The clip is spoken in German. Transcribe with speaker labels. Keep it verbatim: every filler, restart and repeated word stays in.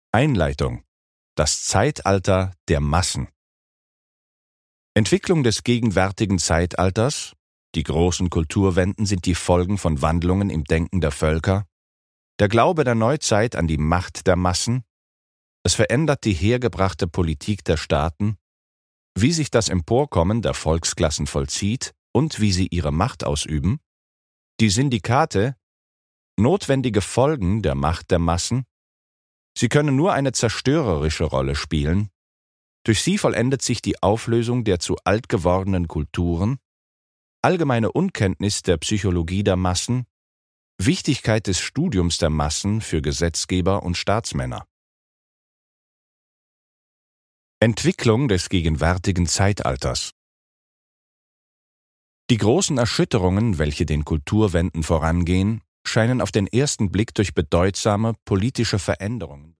Speaker 1: Einleitung: Das Zeitalter der Massen. Entwicklung des gegenwärtigen Zeitalters. Die großen Kulturwenden sind die Folgen von Wandlungen im Denken der Völker. Der Glaube der Neuzeit an die Macht der Massen. Es verändert die hergebrachte Politik der Staaten. Wie sich das Emporkommen der Volksklassen vollzieht und wie sie ihre Macht ausüben. Die Syndikate. Notwendige Folgen der Macht der Massen. Sie können nur eine zerstörerische Rolle spielen. Durch sie vollendet sich die Auflösung der zu alt gewordenen Kulturen, allgemeine Unkenntnis der Psychologie der Massen, Wichtigkeit des Studiums der Massen für Gesetzgeber und Staatsmänner. Entwicklung des gegenwärtigen Zeitalters. Die großen Erschütterungen, welche den Kulturwenden vorangehen, scheinen auf den ersten Blick durch bedeutsame politische Veränderungen